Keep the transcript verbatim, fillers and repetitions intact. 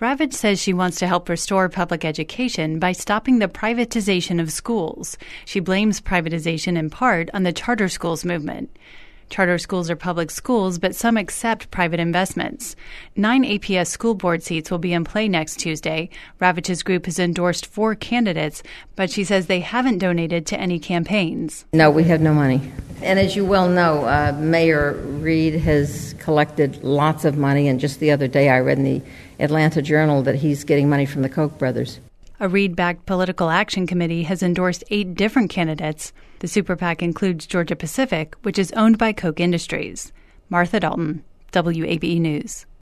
Ravitch says she wants to help restore public education by stopping the privatization of schools. She blames privatization in part on the charter schools movement. Charter schools are public schools, but some accept private investments. Nine A P S school board seats will be in play next Tuesday. Ravitch's group has endorsed four candidates, but she says they haven't donated to any campaigns. No, we have no money. And as you well know, uh, Mayor Reed has collected lots of money, and just the other day I read in the Atlanta Journal that he's getting money from the Koch brothers. A Reed-backed political action committee has endorsed eight different candidates. The super PAC includes Georgia Pacific, which is owned by Koch Industries. Martha Dalton, W A B E News.